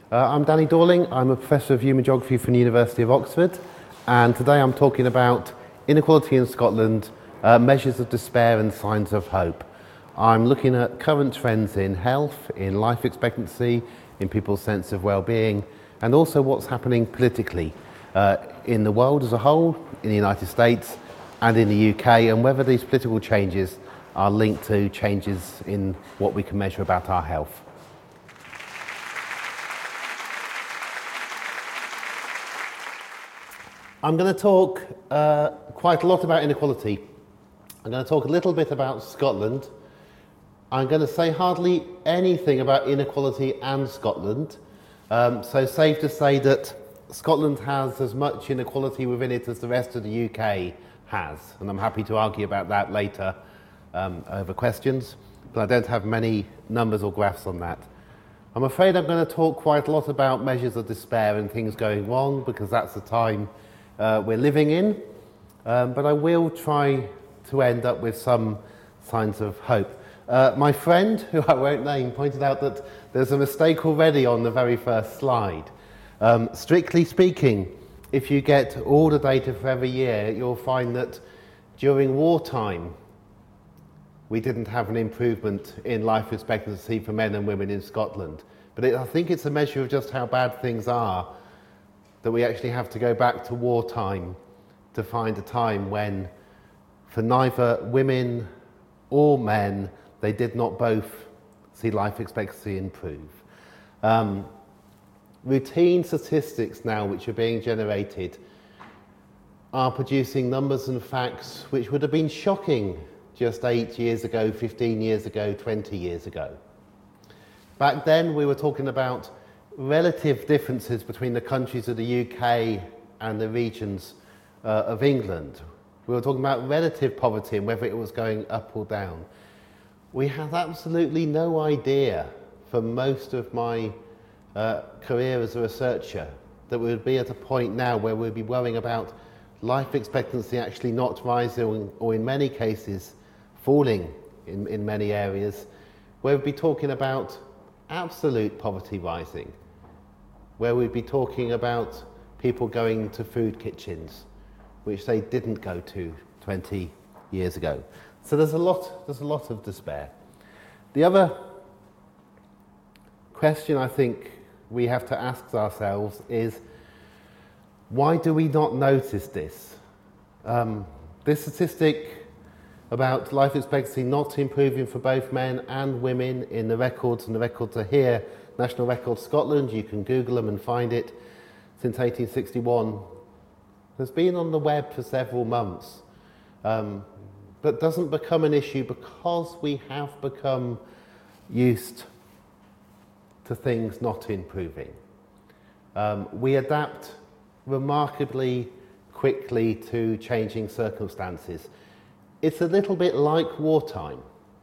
I'm Danny Dorling. I'm a Professor of Human Geography from the University of Oxford, and today I'm talking about inequality in Scotland, measures of despair and signs of hope. I'm looking at current trends in health, in life expectancy, in people's sense of well-being, and also what's happening politically in the world as a whole, in the United States and in the UK, and whether these political changes are linked to changes in what we can measure about our health. I'm going to talk quite a lot about inequality. I'm going to talk a little bit about Scotland. I'm going to say hardly anything about inequality and Scotland. So safe to say that Scotland has as much inequality within it as the rest of the UK has. And I'm happy to argue about that later over questions. But I don't have many numbers or graphs on that. I'm afraid I'm going to talk quite a lot about measures of despair and things going wrong, because that's the time we're living in, but I will try to end up with some signs of hope. My friend, who I won't name, pointed out that there's a mistake already on the very first slide. Strictly speaking, if you get all the data for every year, you'll find that during wartime, we didn't have an improvement in life expectancy for men and women in Scotland. But I think it's a measure of just how bad things are, that we actually have to go back to wartime to find a time when, for neither women or men, they did not both see life expectancy improve. Routine statistics now which are being generated are producing numbers and facts which would have been shocking just 8 years ago, 15 years ago, 20 years ago. Back then we were talking about relative differences between the countries of the UK and the regions of England. We were talking about relative poverty and whether it was going up or down. We have absolutely no idea for most of my career as a researcher that we would be at a point now where we'd be worrying about life expectancy actually not rising, or in many cases falling in many areas, where we'd be talking about absolute poverty rising, where we'd be talking about people going to food kitchens, which they didn't go to 20 years ago. So there's a lot of despair. The other question I think we have to ask ourselves is, why do we not notice this? This statistic about life expectancy not improving for both men and women in the records, and the records are here, National Records Scotland, you can Google them and find it, since 1861, has been on the web for several months, but doesn't become an issue because we have become used to things not improving. We adapt remarkably quickly to changing circumstances. It's a little bit like wartime.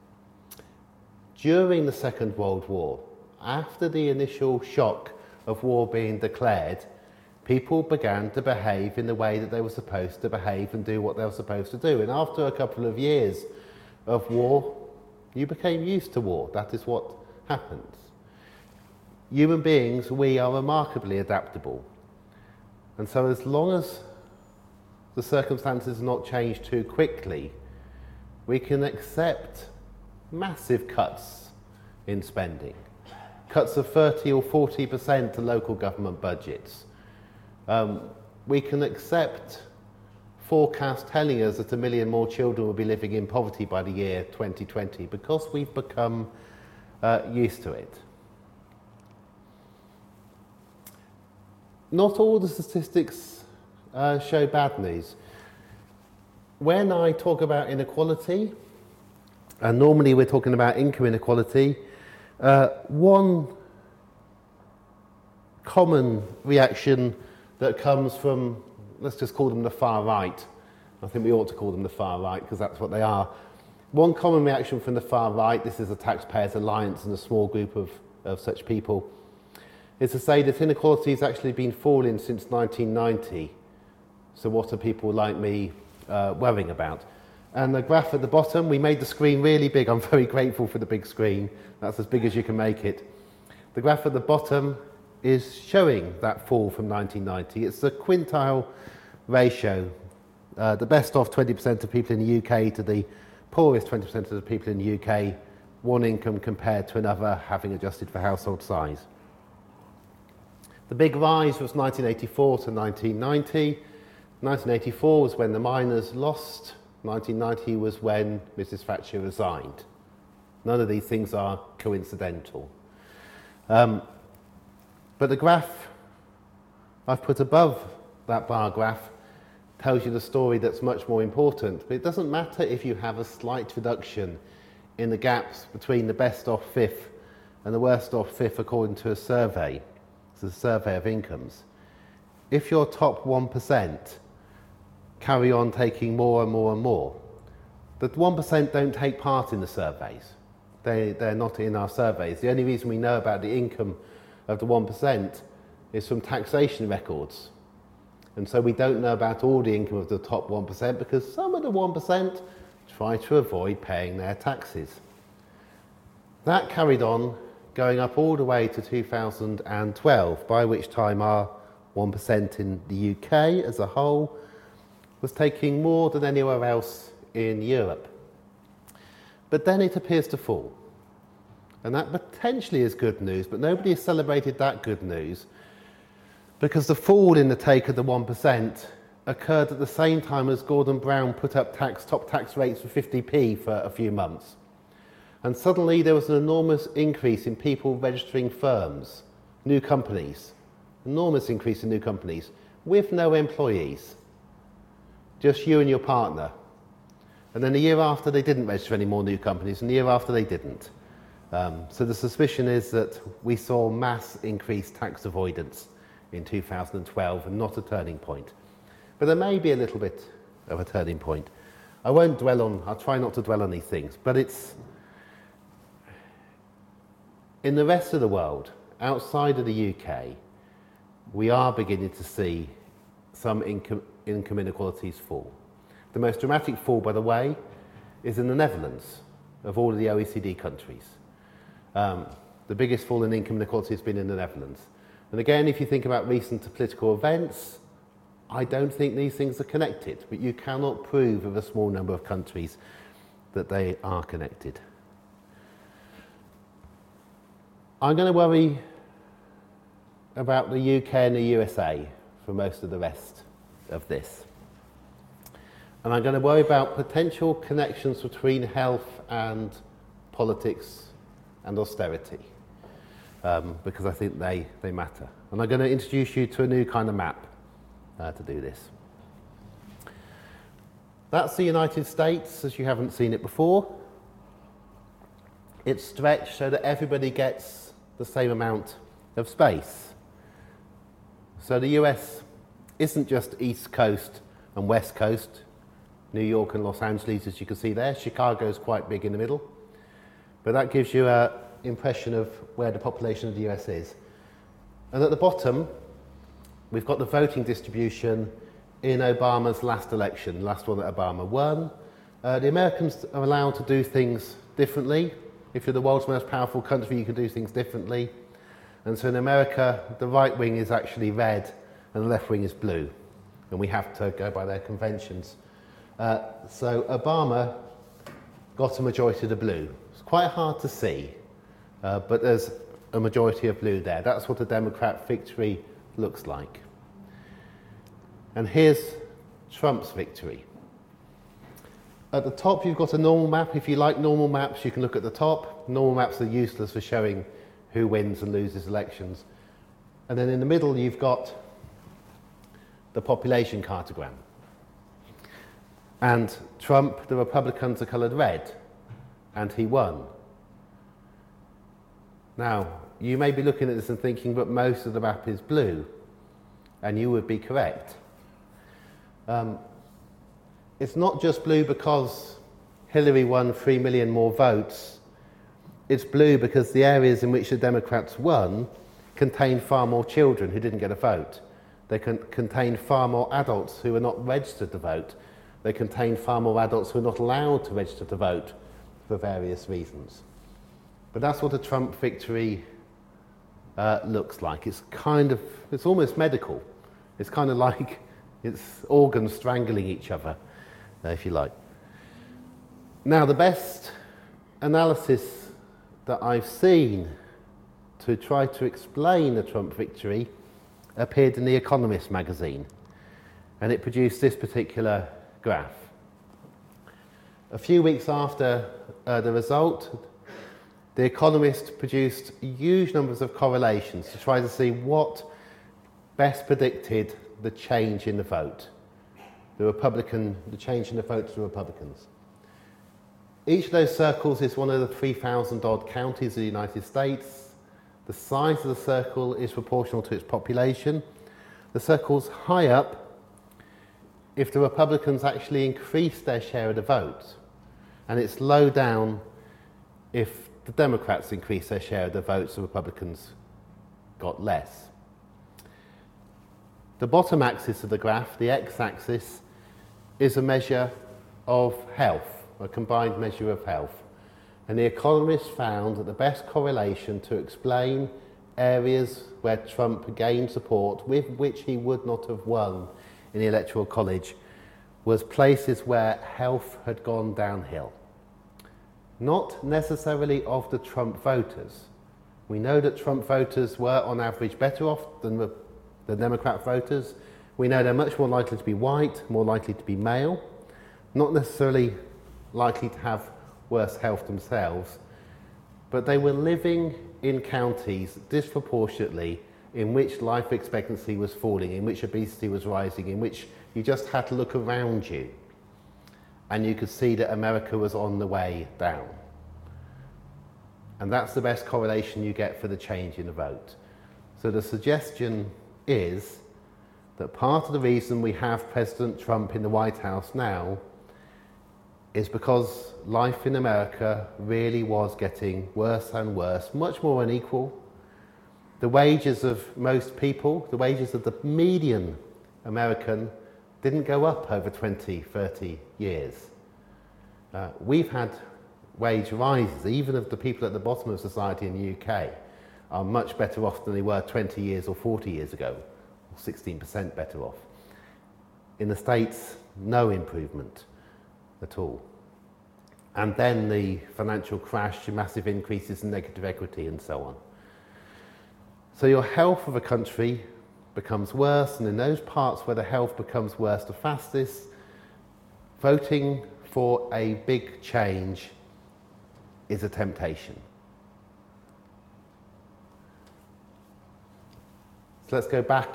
During the Second World War, after the initial shock of war being declared, people began to behave in the way that they were supposed to behave and do what they were supposed to do. And after a couple of years of war, you became used to war. That is what happens. Human beings, we are remarkably adaptable. And so as long as the circumstances are not changed too quickly, we can accept massive cuts in spending. Cuts of 30 or 40% to local government budgets. We can accept forecasts telling us that 1 million more children will be living in poverty by the year 2020 because we've become used to it. Not all the statistics show bad news. When I talk about inequality, and normally we're talking about income inequality, one common reaction that comes from, let's just call them the far right. I think we ought to call them the far right because that's what they are. One common reaction from the far right, this is the Taxpayers Alliance and a small group of such people, is to say that inequality has actually been falling since 1990. So what are people like me worrying about? And the graph at the bottom, we made the screen really big. I'm very grateful for the big screen. That's as big as you can make it. The graph at the bottom is showing that fall from 1990. It's the quintile ratio, the best off 20% of people in the UK to the poorest 20% of the people in the UK, one income compared to another, having adjusted for household size. The big rise was 1984 to 1990. 1984 was when the miners lost. 1990 was when Mrs. Thatcher resigned. None of these things are coincidental. But the graph I've put above that bar graph tells you the story that's much more important. But it doesn't matter if you have a slight reduction in the gaps between the best off fifth and the worst off fifth according to a survey. It's a survey of incomes. If your top 1% carry on taking more and more and more, the 1% don't take part in the surveys. They're not in our surveys. The only reason we know about the income of the 1% is from taxation records. And so we don't know about all the income of the top 1% because some of the 1% try to avoid paying their taxes. That carried on going up all the way to 2012, by which time our 1% in the UK as a whole was taking more than anywhere else in Europe. But then it appears to fall. And that potentially is good news, but nobody has celebrated that good news because the fall in the take of the 1% occurred at the same time as Gordon Brown put up top tax rates for 50p for a few months. And suddenly there was an enormous increase in people registering firms, new companies, enormous increase in new companies with no employees, just you and your partner. And then the year after they didn't register any more new companies, and the year after they didn't. So the suspicion is that we saw mass increased tax avoidance in 2012 and not a turning point. But there may be a little bit of a turning point. I'll try not to dwell on these things, but it's in the rest of the world, outside of the UK, we are beginning to see some income inequalities fall. The most dramatic fall, by the way, is in the Netherlands, of all of the OECD countries. The biggest fall in income inequality has been in the Netherlands. And again, if you think about recent political events, I don't think these things are connected, but you cannot prove with a small number of countries that they are connected. I'm going to worry about the UK and the USA for most of the rest of this. And I'm going to worry about potential connections between health and politics and austerity, because I think they matter. And I'm going to introduce you to a new kind of map to do this. That's the United States, as you haven't seen it before. It's stretched so that everybody gets the same amount of space. So the US isn't just East Coast and West Coast, New York and Los Angeles, as you can see there. Chicago's quite big in the middle. But that gives you an impression of where the population of the US is. And at the bottom, we've got the voting distribution in Obama's last election, the last one that Obama won. The Americans are allowed to do things differently. If you're the world's most powerful country, you can do things differently. And so in America, the right wing is actually red and the left wing is blue. And we have to go by their conventions. So Obama got a majority of the blue. It's quite hard to see, but there's a majority of blue there. That's what a Democrat victory looks like. And here's Trump's victory. At the top, you've got a normal map. If you like normal maps, you can look at the top. Normal maps are useless for showing who wins and loses elections. And then in the middle, you've got the population cartogram. And Trump, the Republicans are coloured red, and he won. Now, you may be looking at this and thinking, but most of the map is blue, and you would be correct. It's not just blue because Hillary won 3 million more votes. It's blue because the areas in which the Democrats won contained far more children who didn't get a vote. They contained far more adults who were not registered to vote. They contained far more adults who were not allowed to register to vote for various reasons. But that's what a Trump victory looks like. It's almost medical. It's kind of like it's organs strangling each other, if you like. Now, the best analysis that I've seen to try to explain the Trump victory appeared in The Economist magazine, and it produced this particular graph. A few weeks after the result, The Economist produced huge numbers of correlations to try to see what best predicted the change in the vote, the change in the vote to Republicans. Each of those circles is one of the 3,000 odd counties of the United States. The size of the circle is proportional to its population. The circle's high up if the Republicans actually increase their share of the vote, and it's low down if the Democrats increase their share of the votes, the Republicans got less. The bottom axis of the graph, the x-axis, is a measure of health, a combined measure of health. And The Economist found that the best correlation to explain areas where Trump gained support with which he would not have won in the Electoral College was places where health had gone downhill. Not necessarily of the Trump voters. We know that Trump voters were on average better off than the Democrat voters. We know they're much more likely to be white, more likely to be male, not necessarily likely to have worse health themselves, but they were living in counties disproportionately in which life expectancy was falling, in which obesity was rising, in which you just had to look around you and you could see that America was on the way down. And that's the best correlation you get for the change in the vote. So the suggestion is that part of the reason we have President Trump in the White House now is because life in America really was getting worse and worse, much more unequal. The wages of most people, the wages of the median American, didn't go up over 20, 30 years. We've had wage rises, even of the people at the bottom of society in the UK are much better off than they were 20 years or 40 years ago, or 16% better off. In the States, no improvement at all. And then the financial crash, massive increases in negative equity and so on. So your health of a country becomes worse, and in those parts where the health becomes worse the fastest, voting for a big change is a temptation. So let's go back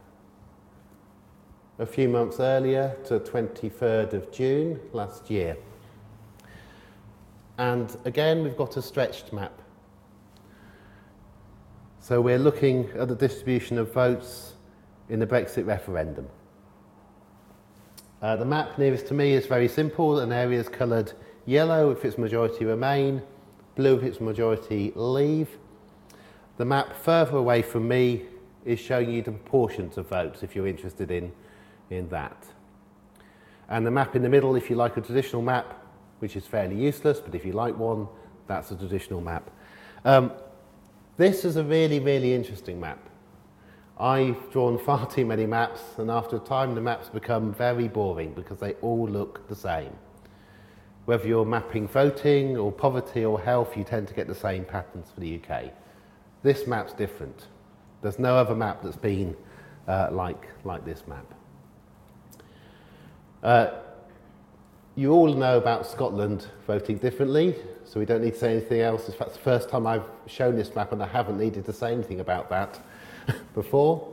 a few months earlier to 23rd of June last year. And again, we've got a stretched map. So we're looking at the distribution of votes in the Brexit referendum. The map nearest to me is very simple. An area is coloured yellow if its majority remain, blue if its majority leave. The map further away from me is showing you the proportions of votes if you're interested in that. And the map in the middle, if you like a traditional map, which is fairly useless, but if you like one, that's a traditional map. This is a really, really interesting map. I've drawn far too many maps, and after a time the maps become very boring because they all look the same. Whether you're mapping voting or poverty or health, you tend to get the same patterns for the UK. This map's different. There's no other map that's been like this map. You all know about Scotland voting differently, so we don't need to say anything else. In fact, it's the first time I've shown this map and I haven't needed to say anything about that before.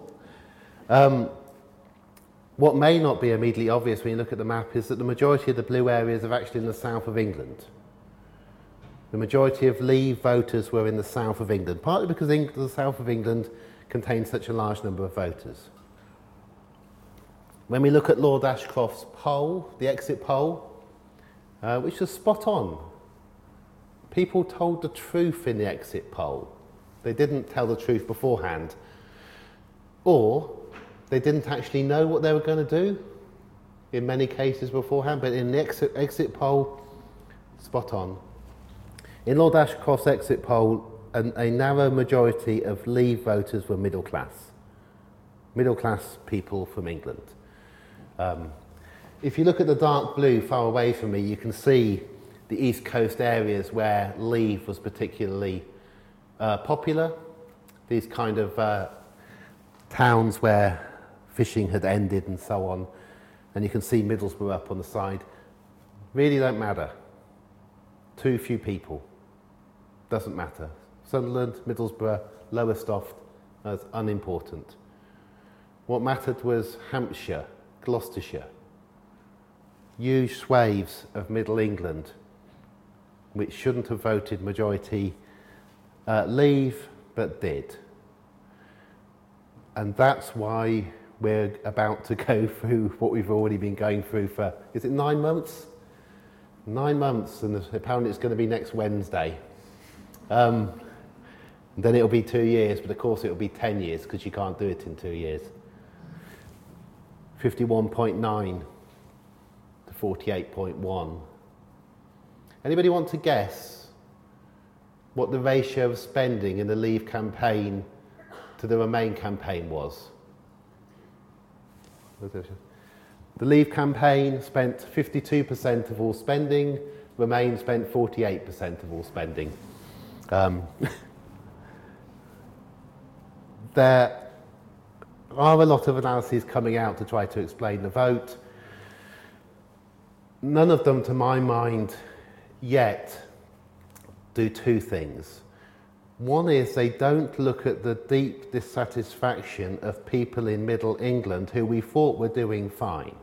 What may not be immediately obvious when you look at the map is that the majority of the blue areas are actually in the south of England. The majority of Leave voters were in the south of England, partly because the south of England contains such a large number of voters. When we look at Lord Ashcroft's poll, the exit poll, which was spot on. People told the truth in the exit poll. They didn't tell the truth beforehand. Or they didn't actually know what they were going to do in many cases beforehand, but in the exit poll, spot on. In Lord Ashcroft's exit poll, a narrow majority of Leave voters were middle class people from England. If you look at the dark blue far away from me, you can see the East Coast areas where Leave was particularly popular. These kind of towns where fishing had ended and so on. And you can see Middlesbrough up on the side. Really don't matter. Too few people. Doesn't matter. Sunderland, Middlesbrough, Lowestoft, that's unimportant. What mattered was Hampshire, Gloucestershire, huge swathes of Middle England, which shouldn't have voted majority Leave, but did. And that's why we're about to go through what we've already been going through for, is it 9 months? 9 months, and apparently it's going to be next Wednesday. Then it'll be 2 years, but of course it'll be 10 years because you can't do it in 2 years. 51.9 to 48.1. Anybody want to guess what the ratio of spending in the Leave campaign to the Remain campaign was? The Leave campaign spent 52% of all spending, Remain spent 48% of all spending. There are a lot of analyses coming out to try to explain the vote. None of them, to my mind, yet do two things. One is they don't look at the deep dissatisfaction of people in Middle England who we thought were doing fine.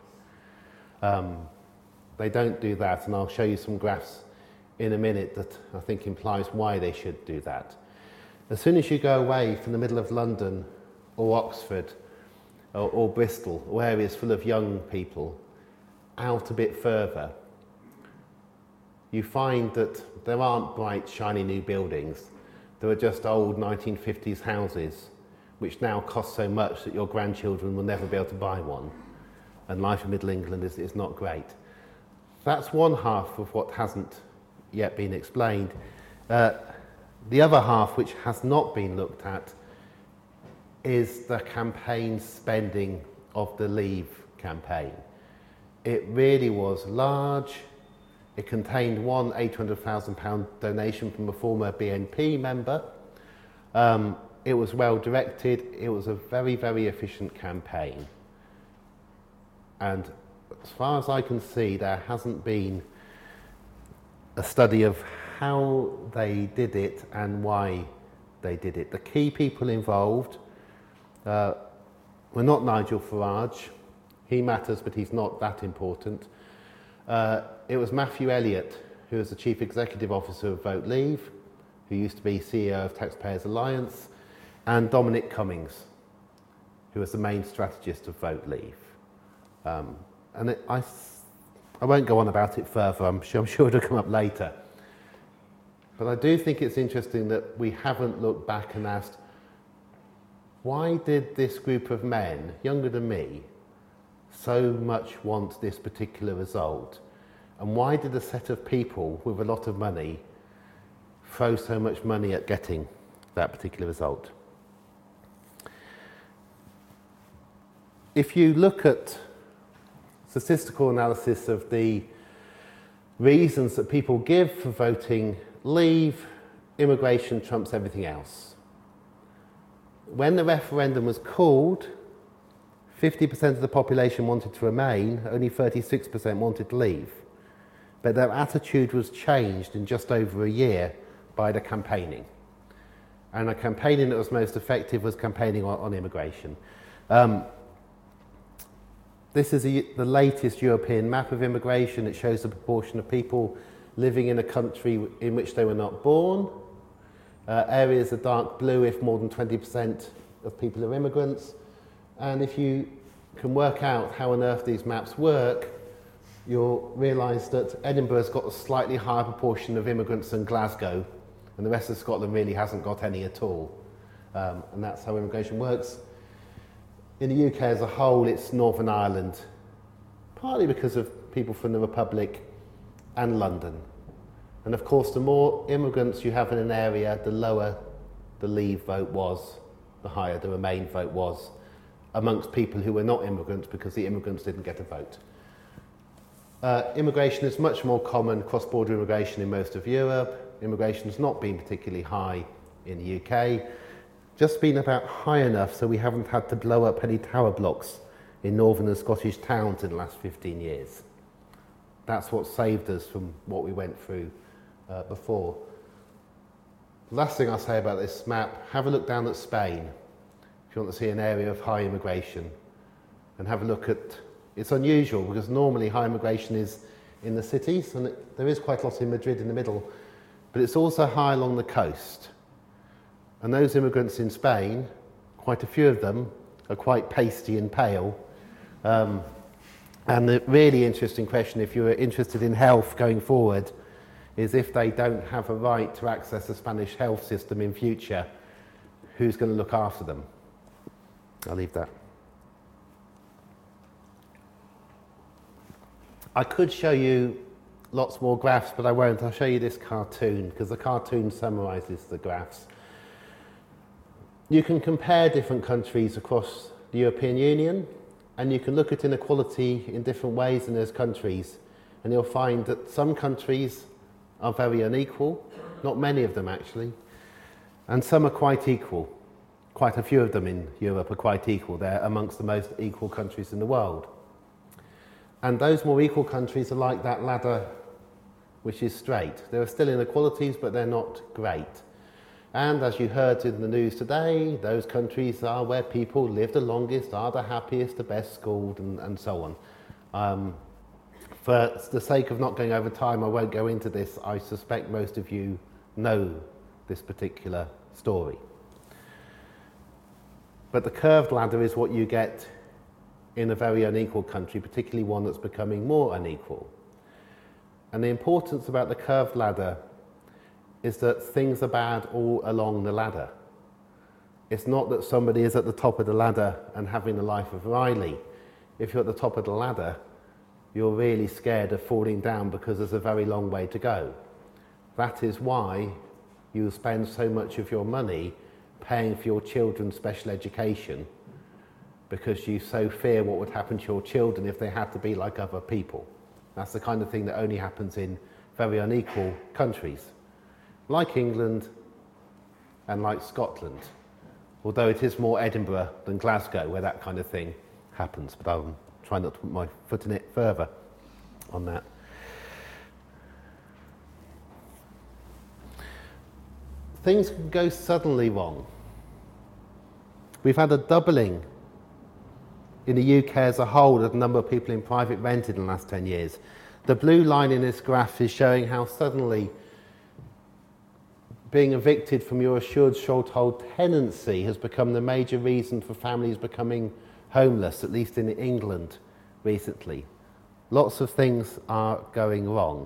They don't do that, and I'll show you some graphs in a minute that I think implies why they should do that. As soon as you go away from the middle of London or Oxford or Bristol, or areas full of young people, out a bit further, you find that there aren't bright, shiny new buildings. There are just old 1950s houses, which now cost so much that your grandchildren will never be able to buy one. And life in Middle England is not great. That's one half of what hasn't yet been explained. The other half, which has not been looked at, is the campaign spending of the Leave campaign. It really was large. It contained one £800,000 donation from a former BNP member. It was well directed. It was a very, very efficient campaign. And as far as I can see, there hasn't been a study of how they did it and why they did it. The key people involved were not Nigel Farage. He matters, but he's not that important. It was Matthew Elliott, who was the Chief Executive Officer of Vote Leave, who used to be CEO of Taxpayers Alliance, and Dominic Cummings, who was the main strategist of Vote Leave. I won't go on about it further, I'm sure it'll come up later. But I do think it's interesting that we haven't looked back and asked, why did this group of men, younger than me, so much want this particular result? And why did a set of people with a lot of money throw so much money at getting that particular result? If you look at statistical analysis of the reasons that people give for voting Leave, immigration trumps everything else. When the referendum was called, 50% of the population wanted to remain, only 36% wanted to leave. But their attitude was changed in just over a year by the campaigning. And the campaigning that was most effective was campaigning on immigration. This is the latest European map of immigration. It shows the proportion of people living in a country in which they were not born. Areas are dark blue if more than 20% of people are immigrants. And if you can work out how on earth these maps work, you'll realise that Edinburgh's got a slightly higher proportion of immigrants than Glasgow, and the rest of Scotland really hasn't got any at all. And that's how immigration works. In the UK as a whole, it's Northern Ireland, partly because of people from the Republic and London. And of course, the more immigrants you have in an area, the lower the Leave vote was, the higher the Remain vote was amongst people who were not immigrants, because the immigrants didn't get a vote. Immigration is much more common, cross-border immigration, in most of Europe. Immigration has not been particularly high in the UK, just been about high enough so we haven't had to blow up any tower blocks in northern and Scottish towns in the last 15 years. That's what saved us from what we went through before. Last thing I'll say about this map, have a look down at Spain if you want to see an area of high immigration, and have a look at, it's unusual because normally high immigration is in the cities, and there is quite a lot in Madrid in the middle, but it's also high along the coast. And those immigrants in Spain, quite a few of them, are quite pasty and pale. And the really interesting question, if you're interested in health going forward, is if they don't have a right to access the Spanish health system in future, who's going to look after them? I'll leave that. I could show you lots more graphs, but I won't. I'll show you this cartoon, because the cartoon summarises the graphs. You can compare different countries across the European Union, and you can look at inequality in different ways in those countries, and you'll find that some countries are very unequal, not many of them actually, and some are quite equal. Quite a few of them in Europe are quite equal. They're amongst the most equal countries in the world. And those more equal countries are like that ladder which is straight. There are still inequalities, but they're not great. And as you heard in the news today, those countries are where people live the longest, are the happiest, the best schooled, and so on. For the sake of not going over time, I won't go into this. I suspect most of you know this particular story. But the curved ladder is what you get in a very unequal country, particularly one that's becoming more unequal. And the importance about the curved ladder is that things are bad all along the ladder. It's not that somebody is at the top of the ladder and having the life of Riley. If you're at the top of the ladder, you're really scared of falling down because there's a very long way to go. That is why you spend so much of your money paying for your children's special education, because you so fear what would happen to your children if they had to be like other people. That's the kind of thing that only happens in very unequal countries, like England and like Scotland, although it is more Edinburgh than Glasgow where that kind of thing happens, but I'll try not to put my foot in it further on that. Things can go suddenly wrong. We've had a doubling in the UK as a whole of the number of people in private rented in the last 10 years. The blue line in this graph is showing how suddenly being evicted from your assured short-hold tenancy has become the major reason for families becoming homeless, at least in England recently. Lots of things are going wrong.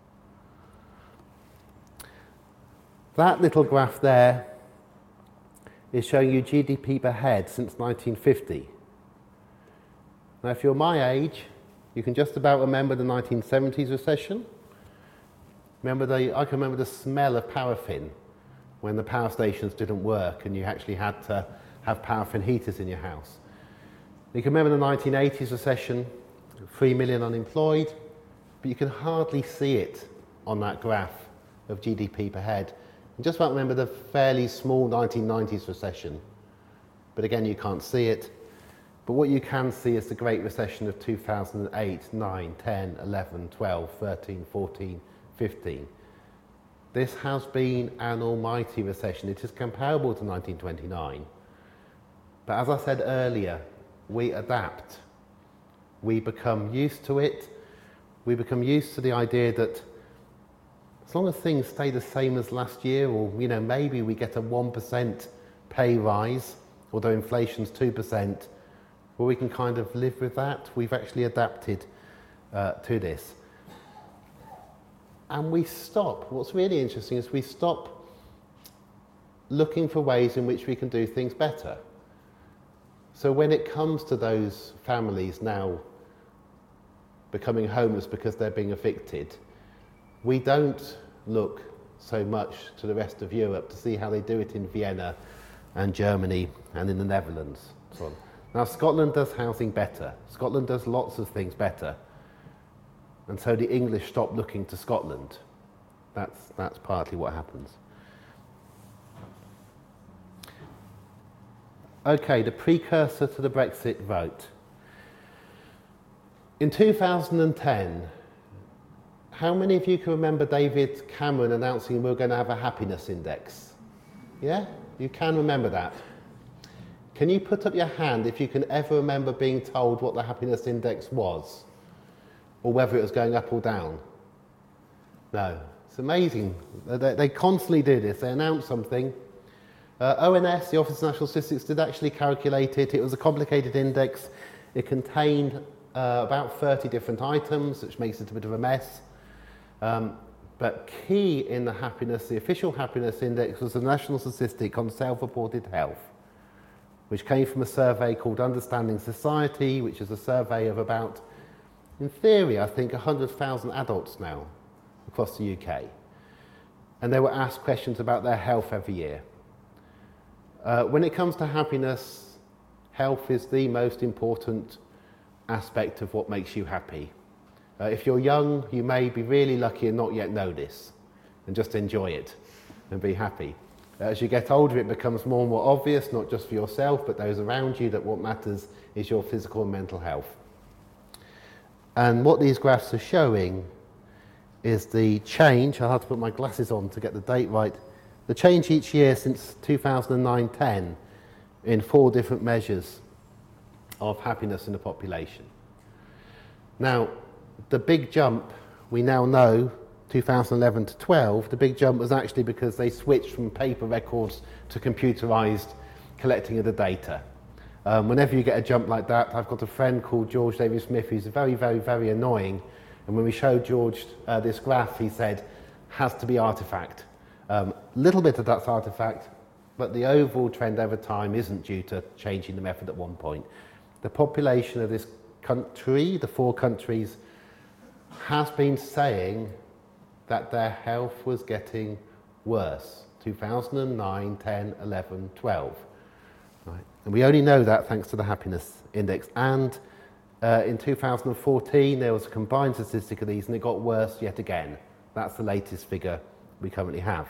That little graph there is showing you GDP per head since 1950. Now, if you're my age, you can just about remember the 1970s recession. I can remember the smell of paraffin when the power stations didn't work and you actually had to have paraffin heaters in your house. You can remember the 1980s recession, 3 million unemployed, but you can hardly see it on that graph of GDP per head. And just about remember the fairly small 1990s recession, but again you can't see it. But what you can see is the Great Recession of 2008, 9, 10, 11, 12, 13, 14, 15. This has been an almighty recession. It is comparable to 1929. But as I said earlier, we adapt. We become used to it. We become used to the idea that as long as things stay the same as last year, or maybe we get a 1% pay rise, although inflation's 2%, well, we can kind of live with that. We've actually adapted to this. And we stop. What's really interesting is we stop looking for ways in which we can do things better. So when it comes to those families now becoming homeless because they're being evicted, we don't look so much to the rest of Europe to see how they do it in Vienna and Germany and in the Netherlands. So on. Now Scotland does housing better. Scotland does lots of things better. And so the English stop looking to Scotland. That's partly what happens. Okay, the precursor to the Brexit vote. In 2010, how many of you can remember David Cameron announcing we're going to have a happiness index? Yeah? You can remember that. Can you put up your hand if you can ever remember being told what the happiness index was? Or whether it was going up or down? No. It's amazing. They constantly do this. They announce something. ONS, the Office of National Statistics, did actually calculate it. It was a complicated index. It contained about 30 different items, which makes it a bit of a mess. But key in the happiness, the official happiness index, was the national statistic on self-reported health, which came from a survey called Understanding Society, which is a survey of about, in theory, I think 100,000 adults now across the UK. And they were asked questions about their health every year. When it comes to happiness, health is the most important aspect of what makes you happy. If you're young, you may be really lucky and not yet know this, and just enjoy it and be happy. As you get older, it becomes more and more obvious, not just for yourself, but those around you, that what matters is your physical and mental health. And what these graphs are showing is the change. I'll have to put my glasses on to get the date right. The change each year since 2009-10 in 4 different measures of happiness in the population. Now, the big jump, we now know, 2011 to 12, the big jump was actually because they switched from paper records to computerised collecting of the data. Whenever you get a jump like that, I've got a friend called George David Smith who's very, very, very annoying. And when we showed George this graph, he said, has to be artefact. Little bit of that's artefact, but the overall trend over time isn't due to changing the method at one point. The population of this country, the 4 countries, has been saying that their health was getting worse. 2009, 10, 11, 12. Right? And we only know that thanks to the happiness index. And in 2014, there was a combined statistic of these, and it got worse yet again. That's the latest figure we currently have.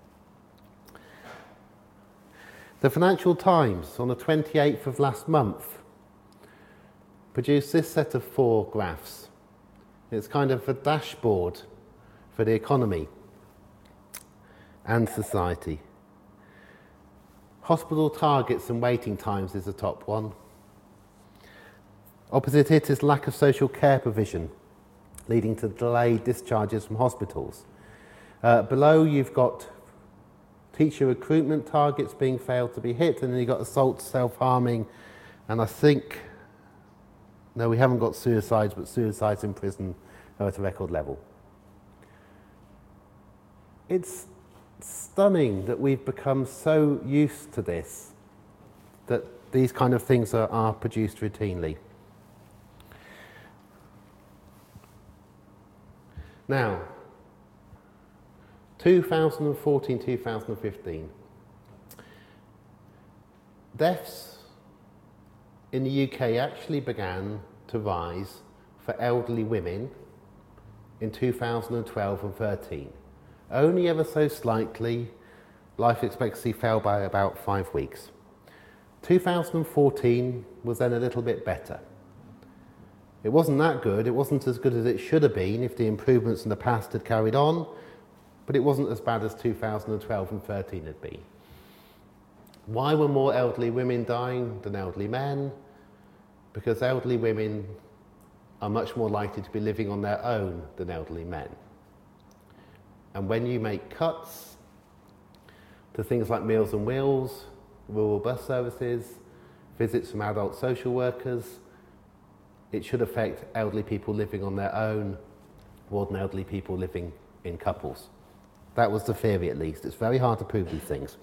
The Financial Times, on the 28th of last month, produced this set of 4 graphs. It's kind of a dashboard for the economy and society. Hospital targets and waiting times is the top one. Opposite it is lack of social care provision, leading to delayed discharges from hospitals. Below you've got teacher recruitment targets being failed to be hit, and then you've got assault, self-harming, and I think, no, we haven't got suicides, but suicides in prison are at a record level. It's stunning that we've become so used to this, that these kind of things are produced routinely. Now, 2014-2015. Deaths in the UK actually began to rise for elderly women in 2012 and 13. Only ever so slightly, life expectancy fell by about 5 weeks. 2014 was then a little bit better. It wasn't that good, it wasn't as good as it should have been if the improvements in the past had carried on, but it wasn't as bad as 2012 and 13 had been. Why were more elderly women dying than elderly men? Because elderly women are much more likely to be living on their own than elderly men. And when you make cuts to things like Meals on Wheels, rural bus services, visits from adult social workers, it should affect elderly people living on their own more than elderly people living in couples. That was the theory, at least. It's very hard to prove these things.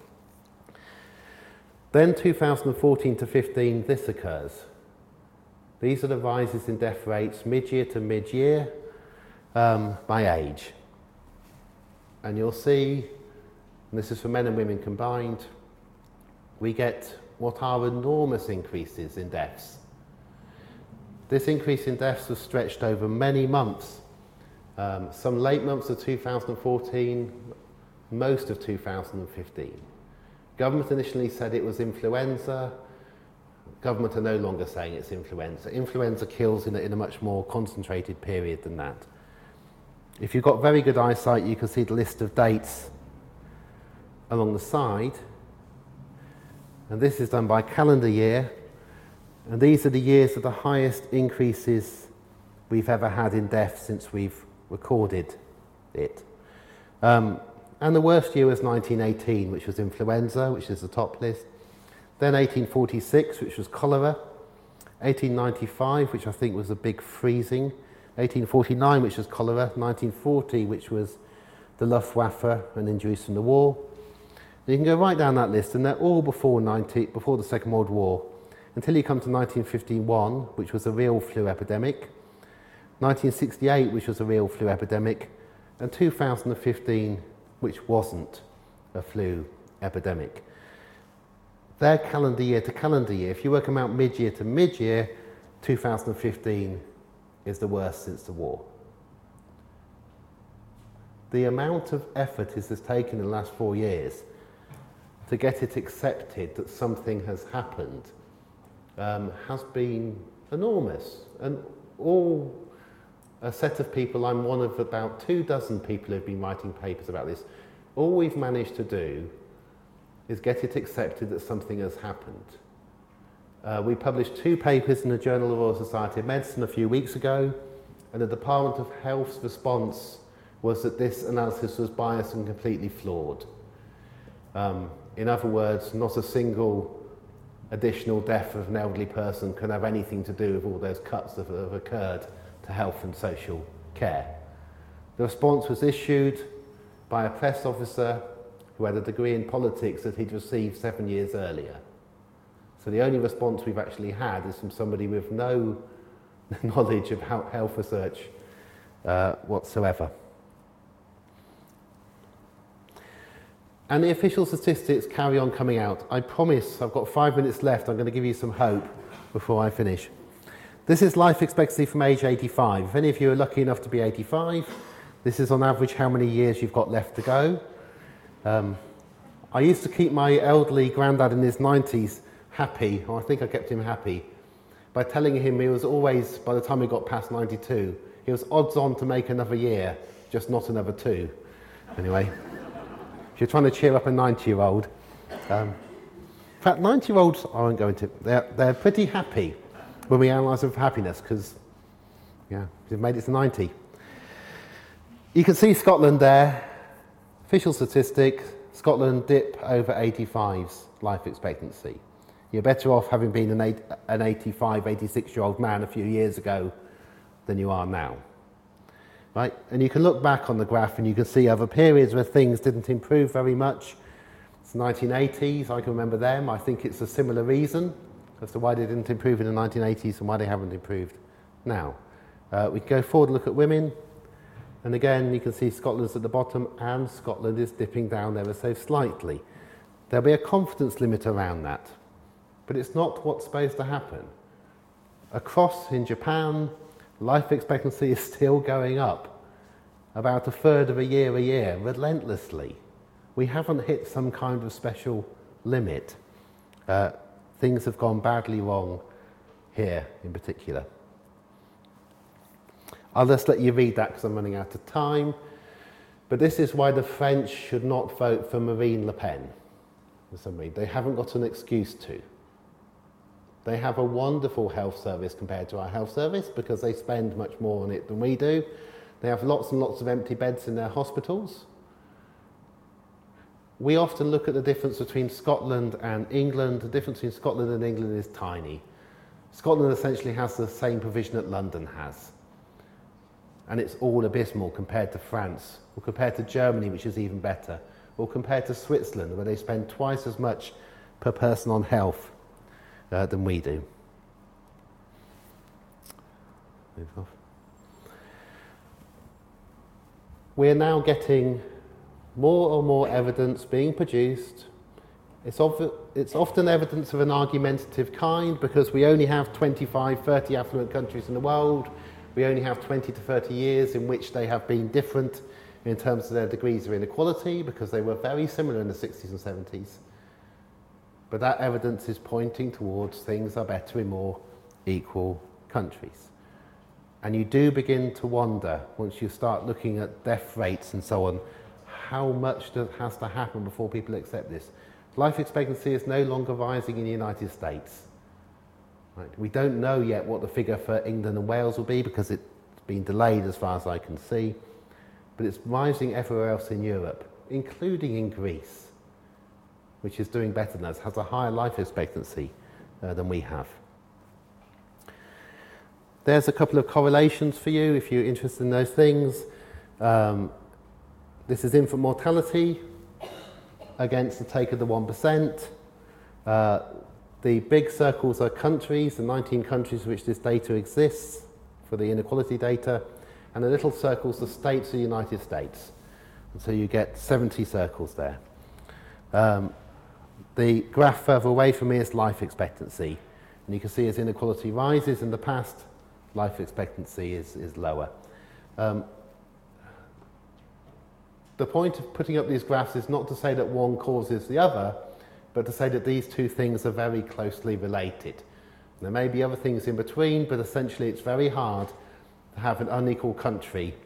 Then 2014 to 15, this occurs. These are the rises in death rates mid-year to mid-year by age. And you'll see, and this is for men and women combined, we get what are enormous increases in deaths. This increase in deaths was stretched over many months. Some late months of 2014, most of 2015. Government initially said it was influenza. Government are no longer saying it's influenza. Influenza kills in a much more concentrated period than that. If you've got very good eyesight, you can see the list of dates along the side. And this is done by calendar year. And these are the years of the highest increases we've ever had in death since we've recorded it. And the worst year was 1918, which was influenza, which is the top list. Then 1846, which was cholera. 1895, which I think was a big freezing. 1849, which was cholera. 1940, which was the Luftwaffe and injuries from the war. And you can go right down that list, and they're all before the Second World War, until you come to 1951, which was a real flu epidemic. 1968, which was a real flu epidemic. And 2015, which wasn't a flu epidemic. They're calendar year to calendar year. If you work them out mid-year to mid-year, 2015 is the worst since the war. The amount of effort it has taken in the last 4 years to get it accepted that something has happened has been enormous. And all a set of people, I'm one of about 24 people who've been writing papers about this, all we've managed to do is get it accepted that something has happened. We published 2 papers in the Journal of the Royal Society of Medicine a few weeks ago, and the Department of Health's response was that this analysis was biased and completely flawed. In other words, not a single additional death of an elderly person can have anything to do with all those cuts that have occurred to health and social care. The response was issued by a press officer who had a degree in politics that he'd received 7 years earlier. So the only response we've actually had is from somebody with no knowledge of health research whatsoever. And the official statistics carry on coming out. I promise, I've got 5 minutes left, I'm going to give you some hope before I finish. This is life expectancy from age 85. If any of you are lucky enough to be 85, this is on average how many years you've got left to go. I used to keep my elderly granddad in his 90s happy, or I think I kept him happy, by telling him he was always, by the time he got past 92, he was odds on to make another year, just not another 2. Anyway, if you're trying to cheer up a 90-year-old, in fact, 90-year-olds, I won't go into, they're pretty happy when we analyse them for happiness, because, yeah, they've made it to 90. You can see Scotland there. Official statistics, Scotland dip over 85's life expectancy. You're better off having been an 85, 86-year-old man a few years ago than you are now. Right? And you can look back on the graph and you can see other periods where things didn't improve very much. It's the 1980s, I can remember them. I think it's a similar reason as to why they didn't improve in the 1980s and why they haven't improved now. We can go forward and look at women. And again, you can see Scotland's at the bottom and Scotland is dipping down ever so slightly. There'll be a confidence limit around that, but it's not what's supposed to happen. Across in Japan, life expectancy is still going up, about a third of a year, relentlessly. We haven't hit some kind of special limit. Things have gone badly wrong here in particular. I'll just let you read that because I'm running out of time. But this is why the French should not vote for Marine Le Pen. For some reason, they haven't got an excuse to. They have a wonderful health service compared to our health service because they spend much more on it than we do. They have lots and lots of empty beds in their hospitals. We often look at the difference between Scotland and England. The difference between Scotland and England is tiny. Scotland essentially has the same provision that London has. And it's all abysmal compared to France, or compared to Germany, which is even better, or compared to Switzerland, where they spend twice as much per person on health than we do. Move off. We're now getting more and more evidence being produced. It's often evidence of an argumentative kind because we only have 25, 30 affluent countries in the world. We only have 20 to 30 years in which they have been different in terms of their degrees of inequality because they were very similar in the 60s and 70s. But that evidence is pointing towards things are better in more equal countries. And you do begin to wonder, once you start looking at death rates and so on, how much has to happen before people accept this. Life expectancy is no longer rising in the United States. Right? We don't know yet what the figure for England and Wales will be because it's been delayed as far as I can see. But it's rising everywhere else in Europe, including in Greece, which is doing better than us, has a higher life expectancy than we have. There's a couple of correlations for you if you're interested in those things. This is infant mortality against the take of the 1%. The big circles are countries, the 19 countries in which this data exists for the inequality data, and the little circles are states of the United States. And so you get 70 circles there. The graph further away from me is life expectancy. And you can see as inequality rises in the past, life expectancy is lower. The point of putting up these graphs is not to say that one causes the other, but to say that these two things are very closely related. There may be other things in between, but essentially it's very hard to have an unequal country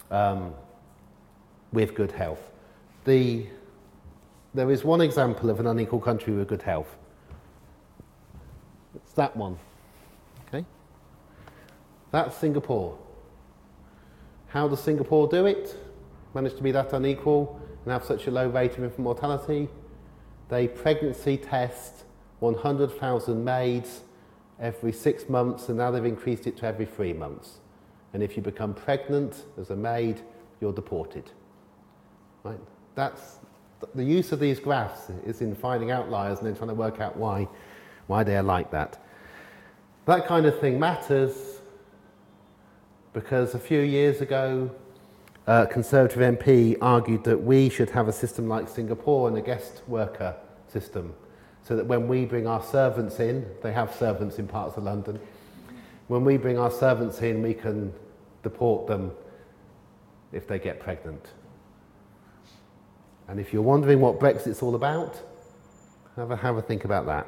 with good health. There is one example of an unequal country with good health. It's that one. Okay? That's Singapore. How does Singapore do it? Manage to be that unequal and have such a low rate of infant mortality? They pregnancy test 100,000 maids every 6 months, and now they've increased it to every 3 months. And if you become pregnant as a maid, you're deported. Right? That's the use of these graphs is in finding outliers and then trying to work out why they are like that. That kind of thing matters because a few years ago, a Conservative MP argued that we should have a system like Singapore and a guest worker system, so that when we bring our servants in, they have servants in parts of London, when we bring our servants in, we can deport them if they get pregnant. And if you're wondering what Brexit's all about, have a think about that.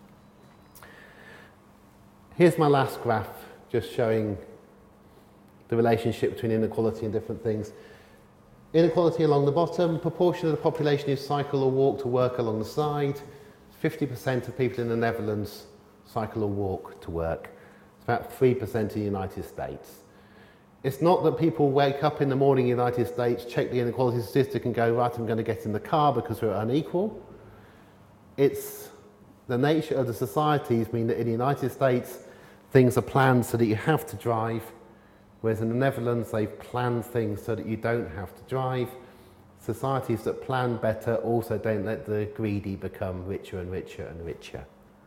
Here's my last graph, just showing the relationship between inequality and different things. Inequality along the bottom, proportion of the population who cycle or walk to work along the side. 50% of people in the Netherlands cycle or walk to work. It's about 3% in the United States. It's not that people wake up in the morning in the United States, check the inequality statistic and go, right, I'm going to get in the car because we're unequal. It's the nature of the societies mean that in the United States, things are planned so that you have to drive, whereas in the Netherlands, they've planned things so that you don't have to drive. Societies that plan better also don't let the greedy become richer and richer and richer.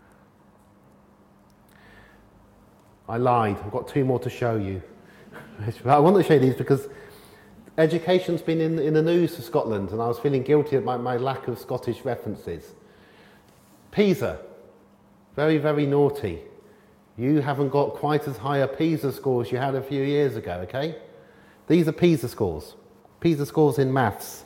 I lied, I've got 2 more to show you. I want to show you these because education's been in the news for Scotland and I was feeling guilty of my lack of Scottish references. PISA, very, very naughty. You haven't got quite as high a PISA score as you had a few years ago, okay? These are PISA scores. PISA scores in maths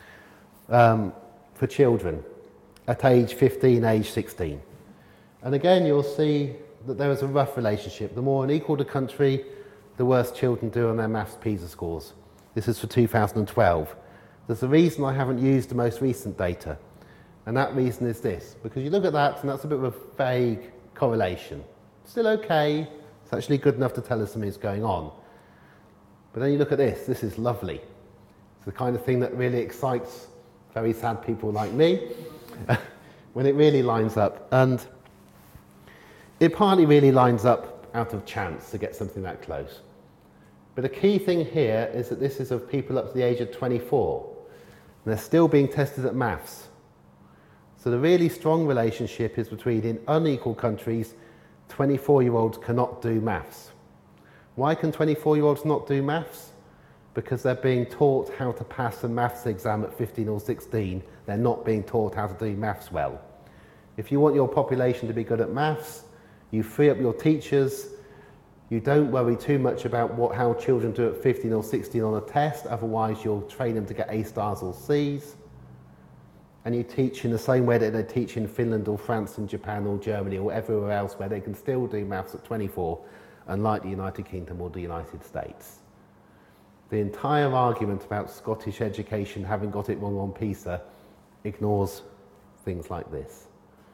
for children at age 15, age 16. And again, you'll see that there is a rough relationship. The more unequal the country, the worse children do on their maths PISA scores. This is for 2012. There's a reason I haven't used the most recent data. And that reason is this, because you look at that and that's a bit of a vague correlation. Still okay, it's actually good enough to tell us something's going on. But then you look at this is lovely. It's the kind of thing that really excites very sad people like me when it really lines up. And it partly really lines up out of chance to get something that close. But the key thing here is that this is of people up to the age of 24. And they're still being tested at maths. So the really strong relationship is between in unequal countries, 24-year-olds cannot do maths. Why can 24-year-olds not do maths? because they're being taught how to pass a maths exam at 15 or 16, they're not being taught how to do maths well. If you want your population to be good at maths, you free up your teachers, you don't worry too much about how children do at 15 or 16 on a test, otherwise you'll train them to get A stars or C's. And you teach in the same way that they teach in Finland or France and Japan or Germany or everywhere else where they can still do maths at 24, unlike the United Kingdom or the United States. The entire argument about Scottish education having got it wrong on PISA ignores things like this.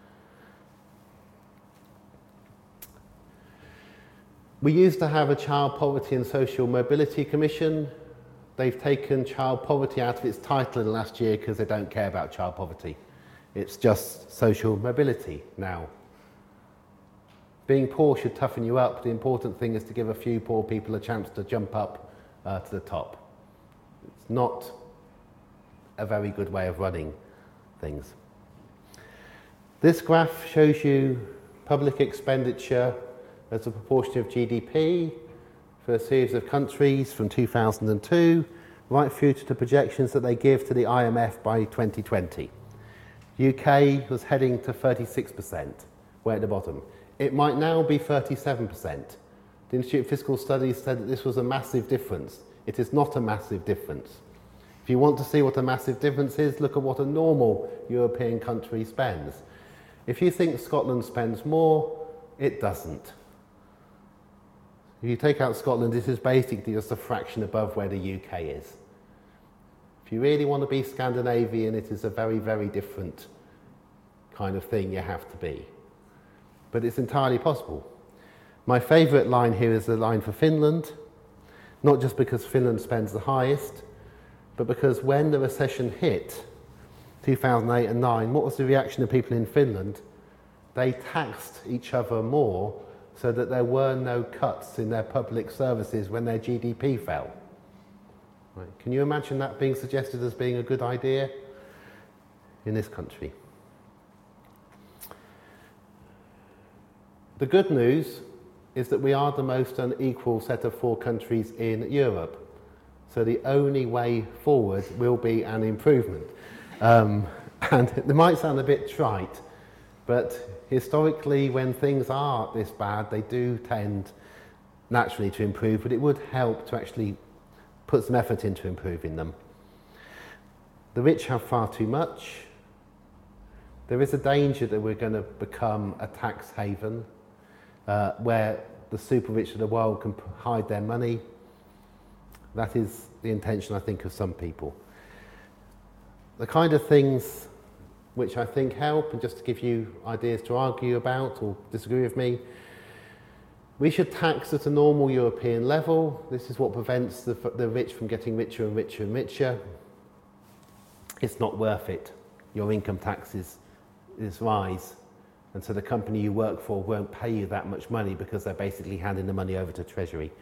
We used to have a Child Poverty and Social Mobility Commission. They've taken child poverty out of its title in the last year because they don't care about child poverty. It's just social mobility now. Being poor should toughen you up. The important thing is to give a few poor people a chance to jump up to the top. It's not a very good way of running things. This graph shows you public expenditure as a proportion of GDP for a series of countries from 2002 right through to the projections that they give to the IMF by 2020. UK was heading to 36%, way at the bottom. It might now be 37%. The Institute of Fiscal Studies said that this was a massive difference. It is not a massive difference. If you want to see what a massive difference is, look at what a normal European country spends. If you think Scotland spends more, it doesn't. If you take out Scotland, this is basically just a fraction above where the UK is. If you really want to be Scandinavian, it is a very, very different kind of thing you have to be. But it's entirely possible. My favourite line here is the line for Finland, not just because Finland spends the highest, but because when the recession hit, 2008 and 9, what was the reaction of people in Finland? They taxed each other more so that there were no cuts in their public services when their GDP fell. Right. Can you imagine that being suggested as being a good idea in this country? The good news is that we are the most unequal set of 4 countries in Europe. So the only way forward will be an improvement. And it might sound a bit trite, but historically, when things are this bad, they do tend naturally to improve, but it would help to actually put some effort into improving them. The rich have far too much. There is a danger that we're going to become a tax haven where the super rich of the world can hide their money. That is the intention, I think, of some people. The kind of things which I think help, and just to give you ideas to argue about or disagree with me, we should tax at a normal European level. This is what prevents the rich from getting richer and richer and richer. It's not worth it. Your income taxes rise, and so the company you work for won't pay you that much money because they're basically handing the money over to Treasury.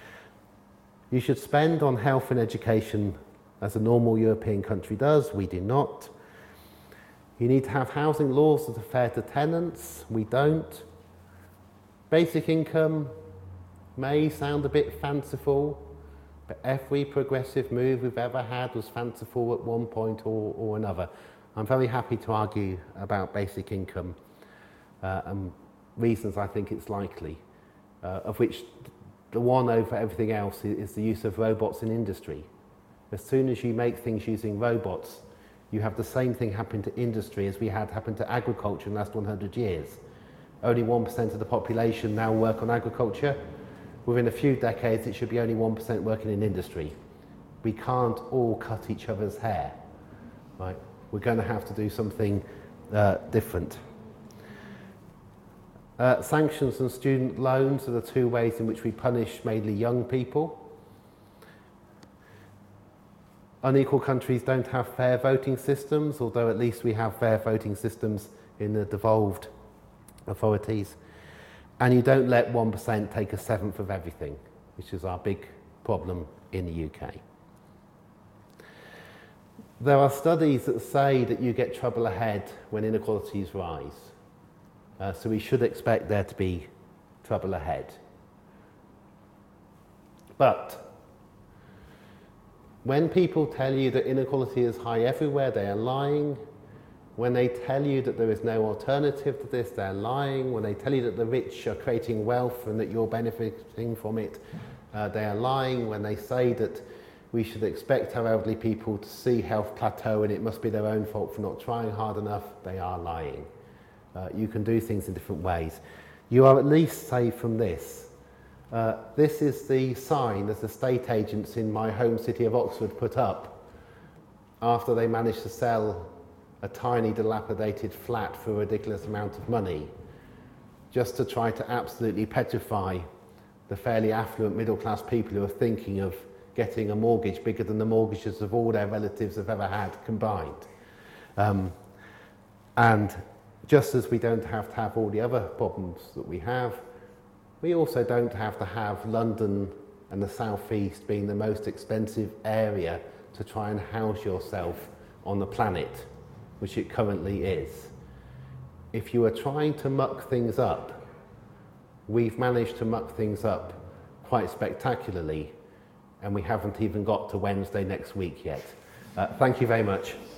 You should spend on health and education as a normal European country does. We do not. You need to have housing laws that are fair to tenants. We don't. Basic income may sound a bit fanciful, but every progressive move we've ever had was fanciful at one point or another. I'm very happy to argue about basic income and reasons I think it's likely, of which the one over everything else is the use of robots in industry. As soon as you make things using robots, you have the same thing happen to industry as we had happen to agriculture in the last 100 years. Only 1% of the population now work on agriculture. Within a few decades, it should be only 1% working in industry. We can't all cut each other's hair, right? We're going to have to do something different. Sanctions and student loans are the 2 ways in which we punish mainly young people. Unequal countries don't have fair voting systems, although at least we have fair voting systems in the devolved authorities. And you don't let 1% take 1/7 of everything, which is our big problem in the UK. There are studies that say that you get trouble ahead when inequalities rise. So we should expect there to be trouble ahead. But When people tell you that inequality is high everywhere, they are lying. When they tell you that there is no alternative to this, they're lying. When they tell you that the rich are creating wealth and that you're benefiting from it, they are lying. When they say that we should expect our elderly people to see health plateau and it must be their own fault for not trying hard enough, they are lying. You can do things in different ways. You are at least safe from this. This is the sign that the estate agents in my home city of Oxford put up after they managed to sell a tiny dilapidated flat for a ridiculous amount of money, just to try to absolutely petrify the fairly affluent middle class people who are thinking of getting a mortgage bigger than the mortgages of all their relatives have ever had combined. And just as we don't have to have all the other problems that we have, we also don't have to have London and the South East being the most expensive area to try and house yourself on the planet, which it currently is. If you are trying to muck things up, we've managed to muck things up quite spectacularly, and we haven't even got to Wednesday next week yet. Thank you very much.